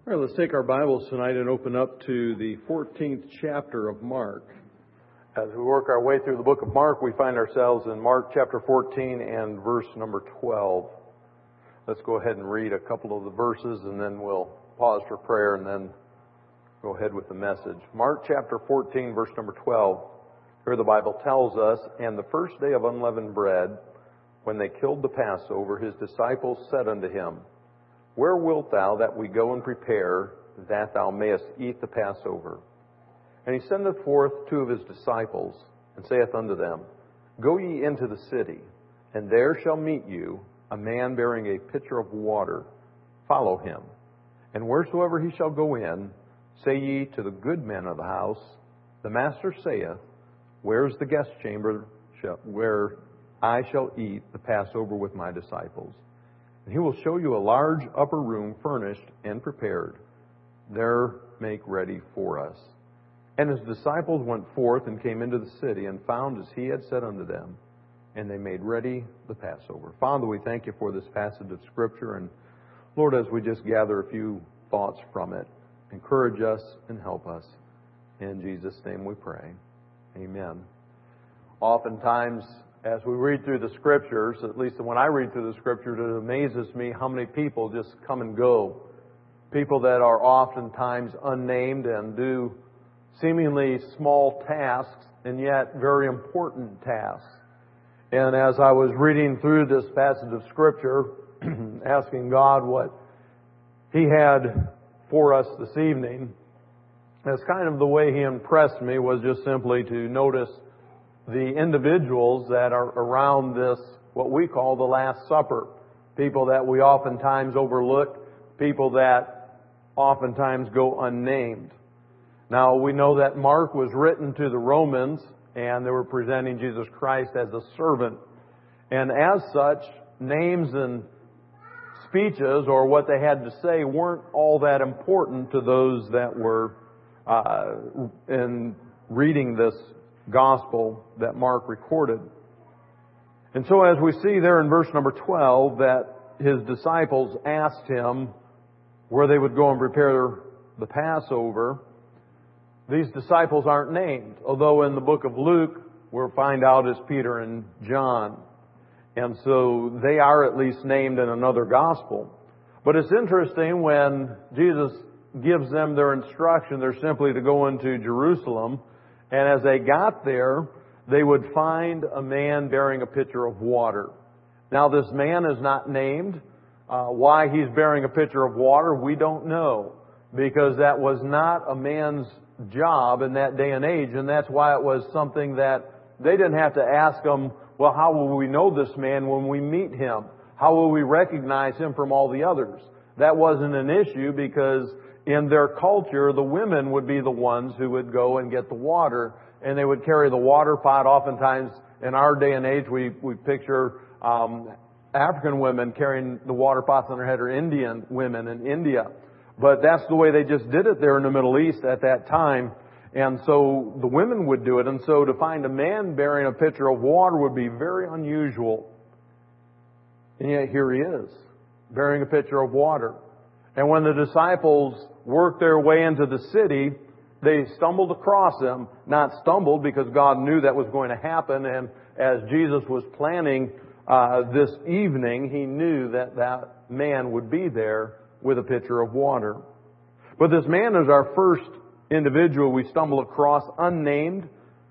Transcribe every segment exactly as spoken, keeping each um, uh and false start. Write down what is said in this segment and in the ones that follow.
All right, let's take our Bibles tonight and open up to the fourteenth chapter of Mark. As we work our way through the book of Mark, we find ourselves in Mark chapter fourteen and verse number twelve. Let's go ahead and read a couple of the verses and then we'll pause for prayer and then go ahead with the message. Mark chapter fourteen, verse number twelve. Here the Bible tells us, "And the first day of unleavened bread, when they killed the Passover, his disciples said unto him, Where wilt thou that we go and prepare, that thou mayest eat the Passover? And he sendeth forth two of his disciples, and saith unto them, Go ye into the city, and there shall meet you a man bearing a pitcher of water. Follow him. And wheresoever he shall go in, say ye to the good men of the house, The master saith, Where is the guest chamber where I shall eat the Passover with my disciples? And he will show you a large upper room furnished and prepared. There make ready for us. And his disciples went forth and came into the city and found as he had said unto them. And they made ready the Passover." Father, we thank you for this passage of Scripture. And Lord, as we just gather a few thoughts from it, encourage us and help us. In Jesus' name we pray. Amen. Oftentimes, as we read through the Scriptures, at least when I read through the Scriptures, it amazes me how many people just come and go. People that are oftentimes unnamed and do seemingly small tasks and yet very important tasks. And as I was reading through this passage of Scripture, asking God what He had for us this evening, as kind of the way He impressed me was just simply to notice the individuals that are around this, what we call the Last Supper. People that we oftentimes overlook, people that oftentimes go unnamed. Now, we know that Mark was written to the Romans, and they were presenting Jesus Christ as a servant. And as such, names and speeches, or what they had to say, weren't all that important to those that were uh, in reading this gospel that Mark recorded. And so as we see there in verse number twelve that his disciples asked him where they would go and prepare the Passover, these disciples aren't named, although in the book of Luke we'll find out as Peter and John. And so they are at least named in another gospel. But it's interesting when Jesus gives them their instruction, they're simply to go into Jerusalem. And as they got there, they would find a man bearing a pitcher of water. Now, this man is not named. Uh, why he's bearing a pitcher of water, we don't know. Because that was not a man's job in that day and age. And that's why it was something that they didn't have to ask him, well, how will we know this man when we meet him? How will we recognize him from all the others? That wasn't an issue because in their culture, the women would be the ones who would go and get the water, and they would carry the water pot. Oftentimes, in our day and age, we, we picture um, African women carrying the water pots on their head, or Indian women in India. But that's the way they just did it there in the Middle East at that time. And so the women would do it. And so to find a man bearing a pitcher of water would be very unusual. And yet here he is, bearing a pitcher of water. And when the disciples worked their way into the city, they stumbled across him. Not stumbled because God knew that was going to happen. And as Jesus was planning uh, this evening, He knew that that man would be there with a pitcher of water. But this man is our first individual we stumble across, unnamed.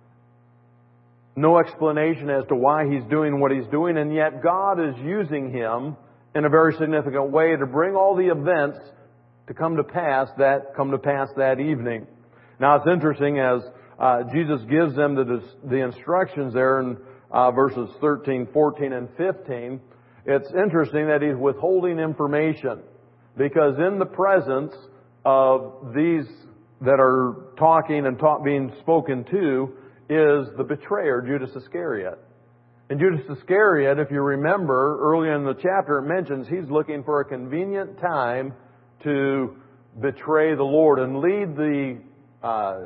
No explanation as to why he's doing what he's doing. And yet God is using him in a very significant way to bring all the events to come to pass that come to pass that evening. Now it's interesting as uh, Jesus gives them the the instructions there in uh, verses thirteen, fourteen, and fifteen. It's interesting that He's withholding information because in the presence of these that are talking and talk, being spoken to is the betrayer, Judas Iscariot. And Judas Iscariot, if you remember, earlier in the chapter it mentions he's looking for a convenient time to betray the Lord and lead the uh,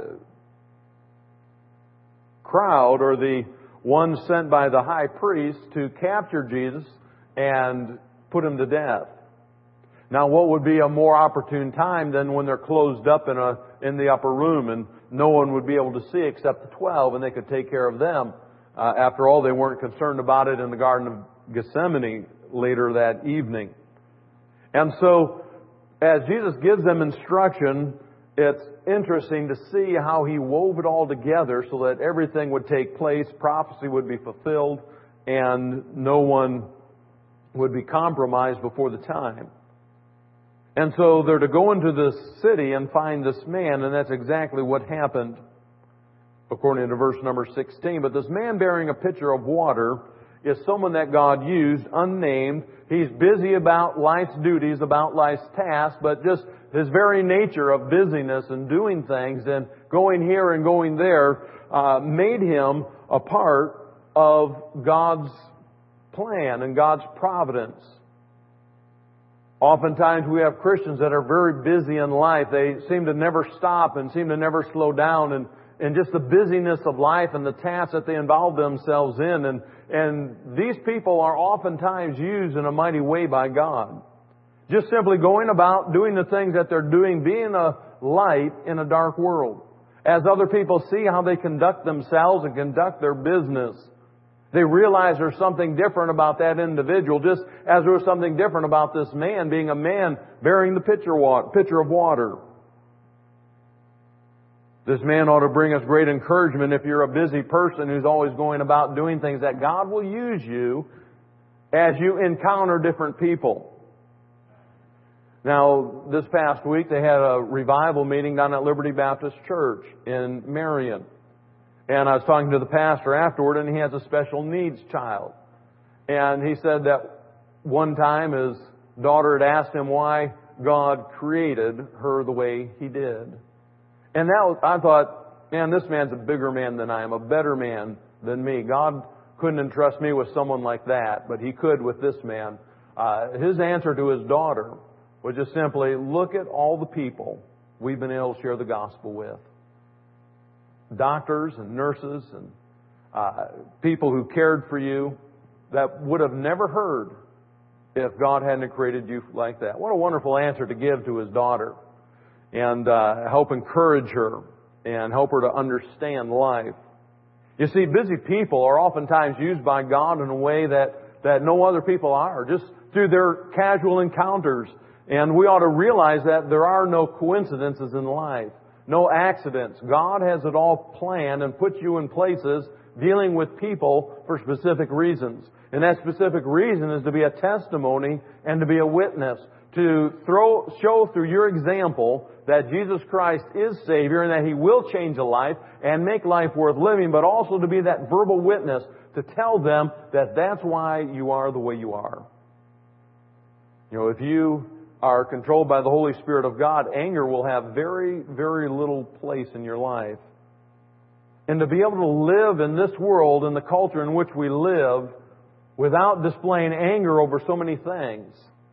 crowd, or the one sent by the high priest, to capture Jesus and put Him to death. Now, what would be a more opportune time than when they're closed up in a in the upper room and no one would be able to see except the twelve, and they could take care of them. Uh, after all, they weren't concerned about it in the Garden of Gethsemane later that evening. And so, as Jesus gives them instruction, it's interesting to see how He wove it all together so that everything would take place, prophecy would be fulfilled, and no one would be compromised before the time. And so they're to go into this city and find this man, and that's exactly what happened, according to verse number sixteen. But this man bearing a pitcher of water is someone that God used, unnamed. He's busy about life's duties, about life's tasks, but just his very nature of busyness and doing things and going here and going there uh, made him a part of God's plan and God's providence. Oftentimes we have Christians that are very busy in life. They seem to never stop and seem to never slow down, and, and just the busyness of life and the tasks that they involve themselves in. And, and these people are oftentimes used in a mighty way by God. Just simply going about doing the things that they're doing, being a light in a dark world. As other people see how they conduct themselves and conduct their business, they realize there's something different about that individual, just as there was something different about this man being a man bearing the pitcher of water. This man ought to bring us great encouragement if you're a busy person who's always going about doing things, that God will use you as you encounter different people. Now, this past week they had a revival meeting down at Liberty Baptist Church in Marion. And I was talking to the pastor afterward, and he has a special needs child. And he said that one time his daughter had asked him why God created her the way He did. And that was, I thought, man, this man's a bigger man than I am, a better man than me. God couldn't entrust me with someone like that, but He could with this man. Uh, his answer to his daughter was just simply, look at all the people we've been able to share the gospel with. Doctors and nurses and uh, people who cared for you that would have never heard if God hadn't created you like that. What a wonderful answer to give to his daughter, and uh, help encourage her and help her to understand life. You see, busy people are oftentimes used by God in a way that, that no other people are, just through their casual encounters. And we ought to realize that there are no coincidences in life. No accidents. God has it all planned and put you in places dealing with people for specific reasons. And that specific reason is to be a testimony and to be a witness. To throw, show through your example that Jesus Christ is Savior and that He will change a life and make life worth living, but also to be that verbal witness to tell them that that's why you are the way you are. You know, if you are controlled by the Holy Spirit of God, anger will have very, very little place in your life. And to be able to live in this world, in the culture in which we live, without displaying anger over so many things,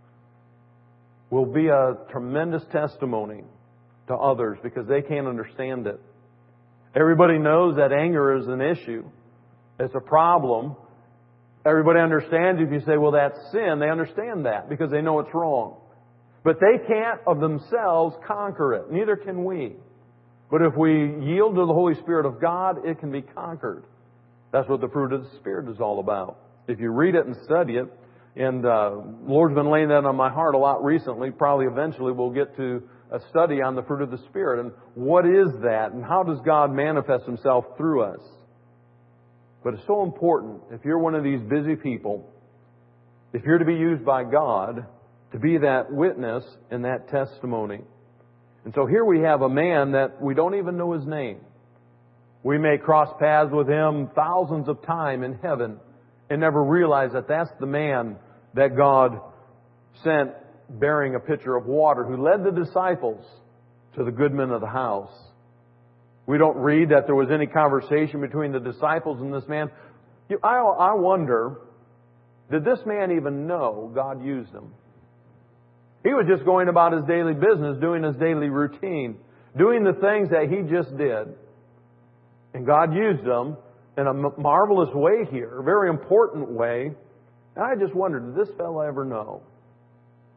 will be a tremendous testimony to others because they can't understand it. Everybody knows that anger is an issue. It's a problem. Everybody understands if you say, well, that's sin. They understand that because they know it's wrong. But they can't of themselves conquer it. Neither can we. But if we yield to the Holy Spirit of God, it can be conquered. That's what the fruit of the Spirit is all about. If you read it and study it, and uh, the Lord's been laying that on my heart a lot recently, probably eventually we'll get to a study on the fruit of the Spirit. And what is that? And how does God manifest Himself through us? But it's so important, if you're one of these busy people, if you're to be used by God, to be that witness and that testimony. And so here we have a man that we don't even know his name. We may cross paths with him thousands of times in heaven and never realize that that's the man that God sent bearing a pitcher of water, who led the disciples to the good men of the house. We don't read that there was any conversation between the disciples and this man. I, I wonder, did this man even know God used him? He was just going about his daily business, doing his daily routine, doing the things that he just did. And God used him in a marvelous way here, a very important way. And I just wondered, did this fellow ever know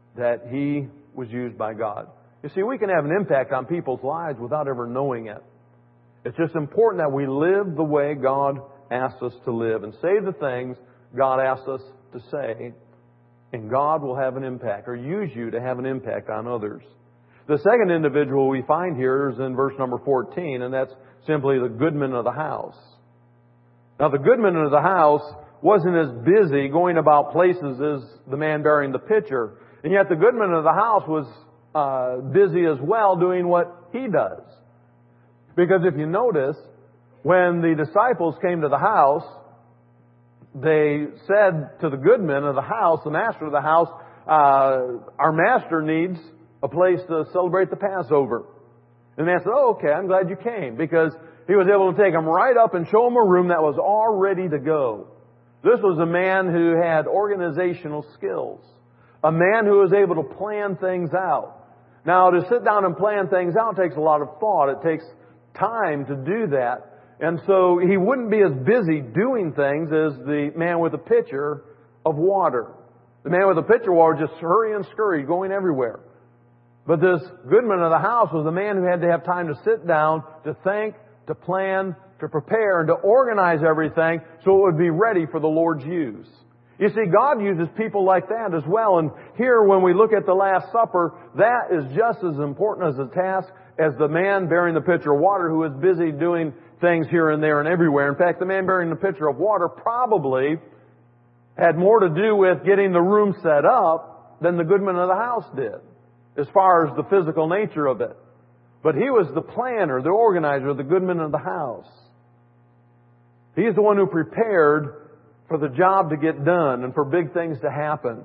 that he was used by God. You see, we can have an impact on people's lives without ever knowing it. It's just important that we live the way God asks us to live and say the things God asks us to say, and God will have an impact, or use you to have an impact on others. The second individual we find here is in verse number fourteen, and that's simply the goodman of the house. Now, the goodman of the house wasn't as busy going about places as the man bearing the pitcher, and yet the goodman of the house was uh, busy as well doing what he does. Because if you notice, when the disciples came to the house, they said to the goodman of the house, the master of the house, uh, our master needs a place to celebrate the Passover. And they said, oh, okay, I'm glad you came. Because he was able to take them right up and show them a room that was all ready to go. This was a man who had organizational skills. A man who was able to plan things out. Now, to sit down and plan things out takes a lot of thought. It takes time to do that. And so he wouldn't be as busy doing things as the man with a pitcher of water. The man with a pitcher of water just hurry and scurry, going everywhere. But this goodman of the house was the man who had to have time to sit down, to think, to plan, to prepare, and to organize everything so it would be ready for the Lord's use. You see, God uses people like that as well. And here, when we look at the Last Supper, that is just as important as a task as the man bearing the pitcher of water who is busy doing things here and there and everywhere. In fact, the man bearing the pitcher of water probably had more to do with getting the room set up than the goodman of the house did, as far as the physical nature of it. But he was the planner, the organizer, the goodman of the house. He's the one who prepared for the job to get done and for big things to happen.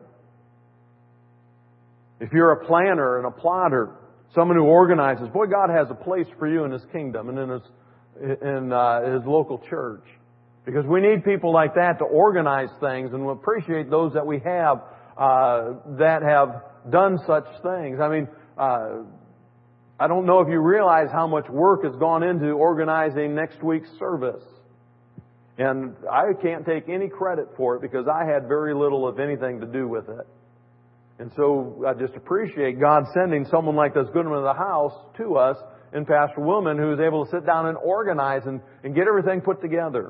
If you're a planner and a plotter, someone who organizes, boy, God has a place for you in His kingdom and in His in uh, His local church. Because we need people like that to organize things, and we appreciate those that we have uh, that have done such things. I mean, uh, I don't know if you realize how much work has gone into organizing next week's service. And I can't take any credit for it because I had very little, if anything, to do with it. And so I just appreciate God sending someone like this goodman of the house to us in Pastor Willman, who is able to sit down and organize and, and get everything put together.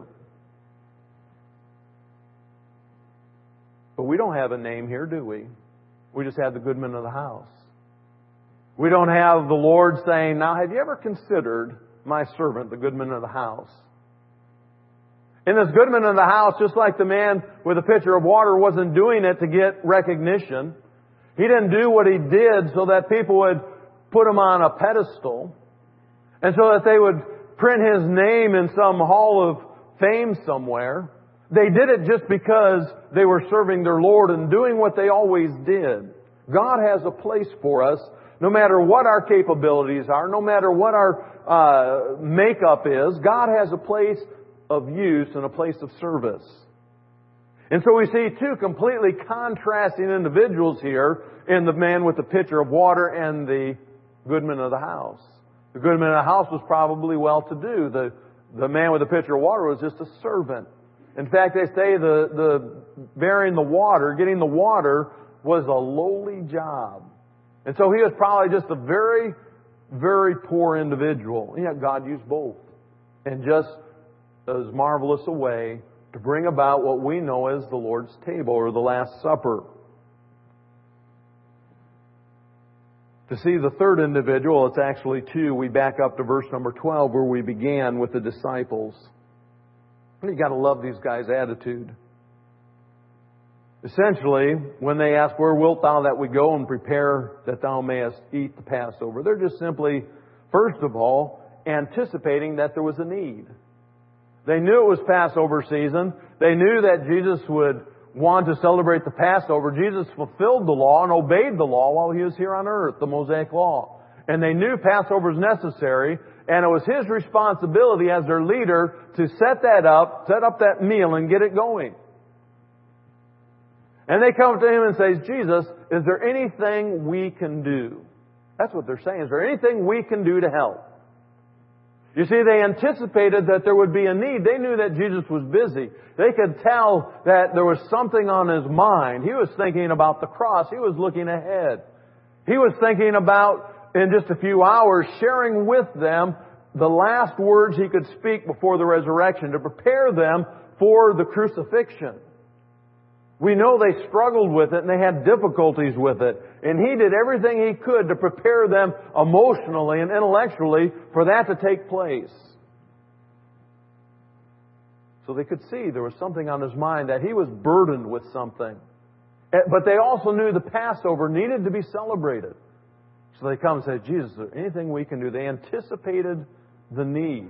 But we don't have a name here, do we? We just have the goodman of the house. We don't have the Lord saying, now, have you ever considered my servant, the goodman of the house? And this goodman of the house, just like the man with a pitcher of water, wasn't doing it to get recognition. He didn't do what he did so that people would put him on a pedestal and so that they would print his name in some hall of fame somewhere. They did it just because they were serving their Lord and doing what they always did. God has a place for us, no matter what our capabilities are, no matter what our uh, makeup is. God has a place of use and a place of service. And so we see two completely contrasting individuals here in the man with the pitcher of water and the goodman of the house. The goodman of the house was probably well-to-do. The, the man with the pitcher of water was just a servant. In fact, they say the, the bearing the water, getting the water, was a lowly job. And so he was probably just a very, very poor individual. And yet God used both. And just as marvelous a way to bring about what we know as the Lord's table or the Last Supper. To see the third individual, it's actually two. We back up to verse number twelve where we began with the disciples. And you got to love these guys' attitude. Essentially, when they ask, where wilt thou that we go and prepare that thou mayest eat the Passover? They're just simply, first of all, anticipating that there was a need. They knew it was Passover season. They knew that Jesus would want to celebrate the Passover. Jesus fulfilled the law and obeyed the law while He was here on earth, the Mosaic law. And they knew Passover was necessary, and it was His responsibility as their leader to set that up, set up that meal and get it going. And they come to Him and say, Jesus, is there anything we can do? That's what they're saying. Is there anything we can do to help? You see, they anticipated that there would be a need. They knew that Jesus was busy. They could tell that there was something on His mind. He was thinking about the cross. He was looking ahead. He was thinking about, in just a few hours, sharing with them the last words He could speak before the resurrection to prepare them for the crucifixion. We know they struggled with it and they had difficulties with it. And He did everything He could to prepare them emotionally and intellectually for that to take place. So they could see there was something on His mind, that He was burdened with something. But they also knew the Passover needed to be celebrated. So they come and say, Jesus, is there anything we can do? They anticipated the need.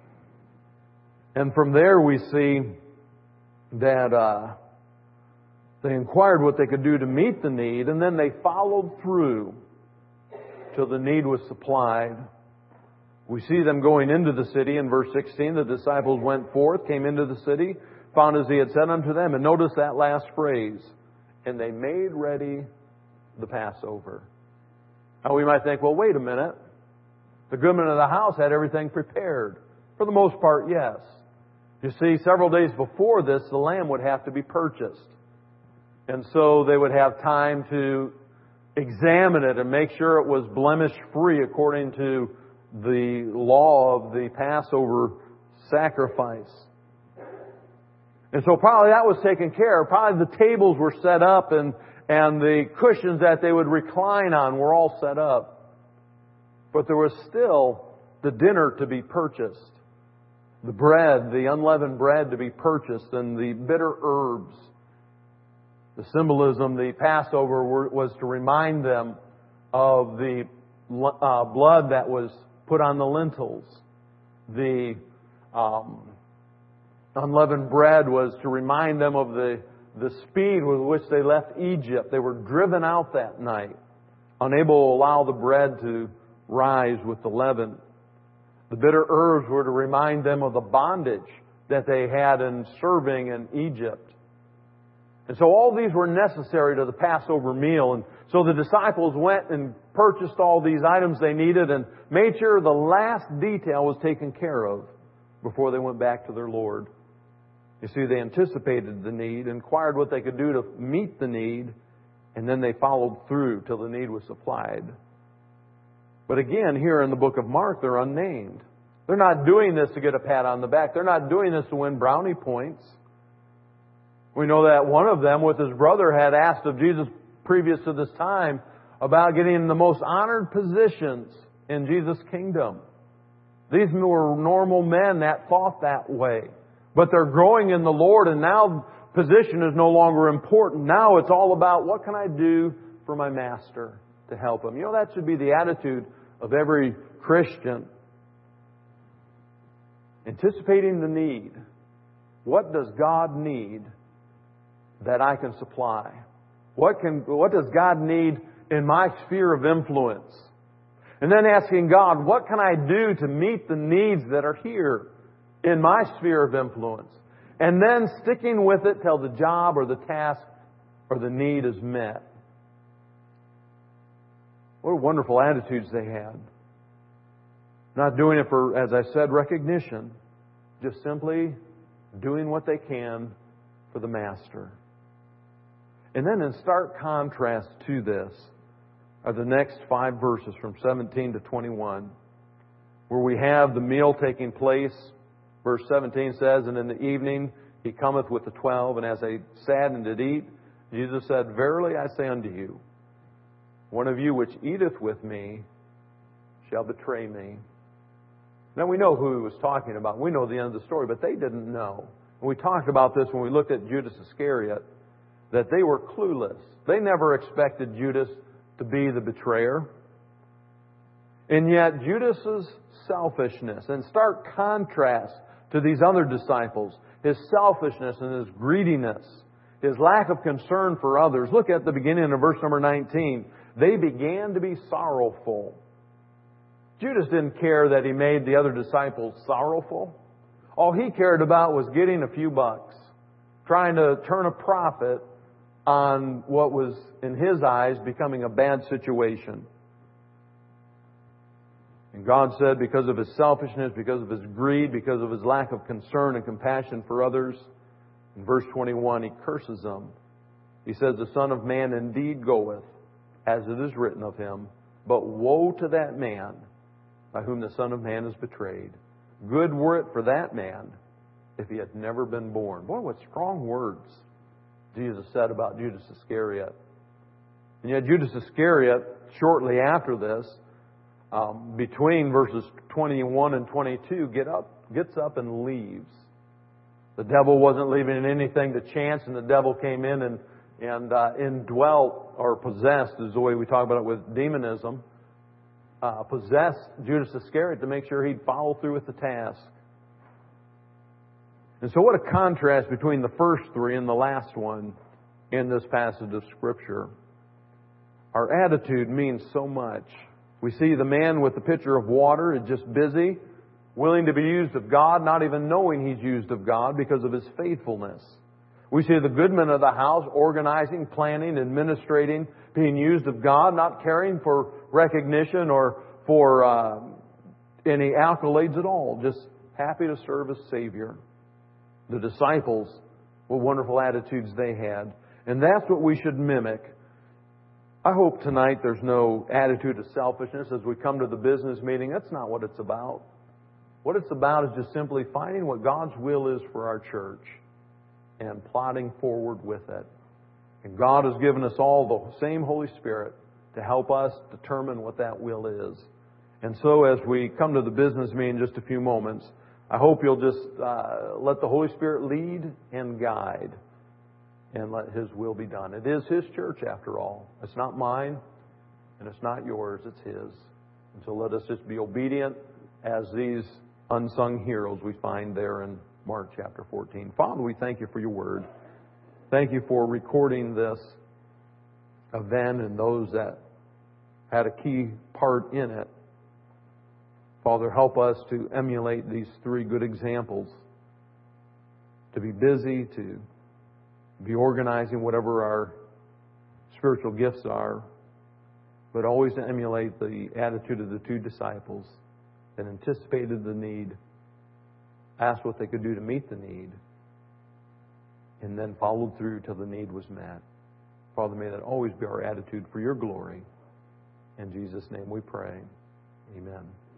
And from there we see that uh, they inquired what they could do to meet the need, and then they followed through till the need was supplied. We see them going into the city in verse sixteen. The disciples went forth, came into the city, found as He had said unto them. And notice that last phrase, and they made ready the Passover. Now we might think, well, wait a minute. The goodman of the house had everything prepared. For the most part, yes. You see, several days before this, the lamb would have to be purchased. And so they would have time to examine it and make sure it was blemish-free according to the law of the Passover sacrifice. And so probably that was taken care of. Probably the tables were set up and, and the cushions that they would recline on were all set up. But there was still the dinner to be purchased. The bread, the unleavened bread to be purchased, and the bitter herbs. The symbolism, the Passover was to remind them of the uh, blood that was put on the lintels. The um, unleavened bread was to remind them of the, the speed with which they left Egypt. They were driven out that night, unable to allow the bread to rise with the leaven. The bitter herbs were to remind them of the bondage that they had in serving in Egypt. And so all these were necessary to the Passover meal. And so the disciples went and purchased all these items they needed and made sure the last detail was taken care of before they went back to their Lord. You see, they anticipated the need, inquired what they could do to meet the need, and then they followed through till the need was supplied. But again, here in the book of Mark, they're unnamed. They're not doing this to get a pat on the back. They're not doing this to win brownie points. We know that one of them, with his brother, had asked of Jesus previous to this time about getting the most honored positions in Jesus' kingdom. These were normal men that thought that way. But they're growing in the Lord, and now position is no longer important. Now it's all about, what can I do for my master to help him? You know, that should be the attitude of every Christian. Anticipating the need. What does God need that I can supply? What can, what does God need in my sphere of influence? And then asking God, what can I do to meet the needs that are here in my sphere of influence? And then sticking with it till the job or the task or the need is met. What wonderful attitudes they had. Not doing it for, as I said, recognition. Just simply doing what they can for the Master. And then in stark contrast to this are the next five verses from seventeen to twenty-one, where we have the meal taking place. Verse seventeen says, "And in the evening He cometh with the twelve, and as they sat and did eat, Jesus said, Verily I say unto you, one of you which eateth with me shall betray me." Now we know who He was talking about. We know the end of the story, but they didn't know. And we talked about this when we looked at Judas Iscariot, that they were clueless. They never expected Judas to be the betrayer. And yet Judas's selfishness, in stark contrast to these other disciples, his selfishness and his greediness, his lack of concern for others. Look at the beginning of verse number nineteen. They began to be sorrowful. Judas didn't care that he made the other disciples sorrowful. All he cared about was getting a few bucks, trying to turn a profit on what was, in his eyes, becoming a bad situation. And God said because of his selfishness, because of his greed, because of his lack of concern and compassion for others, in verse twenty-one, he curses them. He says, the Son of Man indeed goeth, as it is written of him, but woe to that man by whom the Son of Man is betrayed. Good were it for that man if he had never been born. Boy, what strong words Jesus said about Judas Iscariot. And yet Judas Iscariot, shortly after this, um, between verses twenty-one and twenty-two, get up, gets up and leaves. The devil wasn't leaving anything to chance, and the devil came in and, and uh, indwelt, or possessed, is the way we talk about it with demonism, uh, possessed Judas Iscariot to make sure he'd follow through with the task. And so what a contrast between the first three and the last one in this passage of Scripture. Our attitude means so much. We see the man with the pitcher of water is just busy, willing to be used of God, not even knowing he's used of God because of his faithfulness. We see the goodman of the house organizing, planning, administrating, being used of God, not caring for recognition or for uh, any accolades at all, just happy to serve as Savior. The disciples, what wonderful attitudes they had. And that's what we should mimic. I hope tonight there's no attitude of selfishness as we come to the business meeting. That's not what it's about. What it's about is just simply finding what God's will is for our church and plodding forward with it. And God has given us all the same Holy Spirit to help us determine what that will is. And so as we come to the business meeting in just a few moments, I hope you'll just uh, let the Holy Spirit lead and guide and let His will be done. It is His church after all. It's not mine and it's not yours, it's His. And so let us just be obedient as these unsung heroes we find there in Mark chapter fourteen. Father, we thank You for Your word. Thank You for recording this event and those that had a key part in it. Father, help us to emulate these three good examples. To be busy, to be organizing whatever our spiritual gifts are, but always to emulate the attitude of the two disciples that anticipated the need, asked what they could do to meet the need, and then followed through till the need was met. Father, may that always be our attitude for Your glory. In Jesus' name we pray. Amen.